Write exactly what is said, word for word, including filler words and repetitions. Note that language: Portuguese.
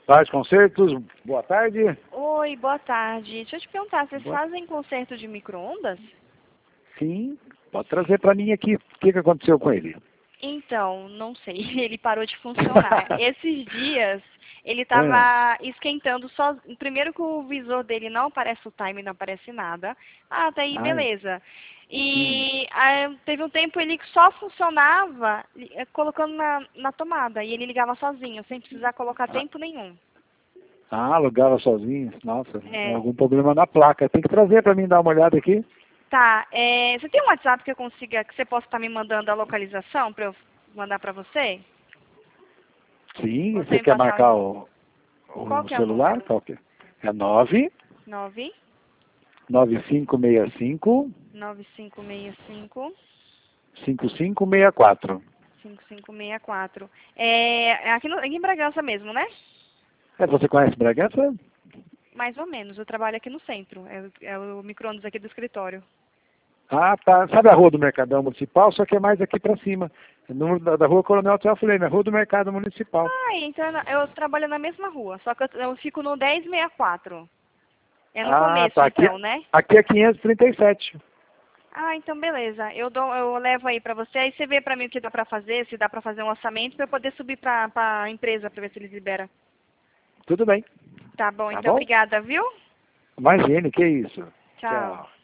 Faz concertos, boa tarde. Oi, boa tarde. Deixa eu te perguntar, vocês Boa... fazem conserto de micro-ondas? Sim, pode trazer para mim aqui. O que, que aconteceu com ele? Então, não sei, ele parou de funcionar. Esses dias, ele É. estava esquentando só. Primeiro que o visor dele não aparece o time, não aparece nada. Ah, tá aí, Ai. beleza. Hum. E ah, teve um tempo ele que só funcionava eh, colocando na, na tomada. E ele ligava sozinho, sem precisar colocar Ah, tempo nenhum. ah, alugava sozinho. Nossa, É. algum problema na placa. Tem que trazer para mim dar uma olhada aqui. Tá, é, você tem um WhatsApp que eu consiga, que você possa estar me mandando a localização para eu mandar para você? Sim, Você você me quer passar marcar o... o, Qual o que é o celular? número? Qual que é? É nove nove nove cinco seis cinco nove cinco seis cinco cinco cinco seis quatro. cinco cinco seis quatro. É, é aqui, no, aqui em Bragança mesmo, né? É, você conhece Bragança? Mais ou menos, eu trabalho aqui no centro. É, o- é o micro-ondas aqui do escritório. Ah, tá. Sabe a rua do Mercadão Municipal? Só que é mais aqui para cima. No, da, da rua Coronel Teófilo, na rua do Mercado Municipal. Ah, então eu, eu trabalho na mesma rua, só que eu, eu fico no dez sessenta e quatro. É no Ah, começo, tá. Aqui, então, né? aqui é quinhentos e trinta e sete. Ah, então beleza. Eu dou, eu levo aí pra você, aí você vê pra mim o que dá pra fazer, se dá pra fazer um orçamento pra eu poder subir pra, pra empresa pra ver se eles liberam. Tudo bem. Tá bom, Tá então bom? obrigada, viu? Imagine, que isso. Tchau. Tchau.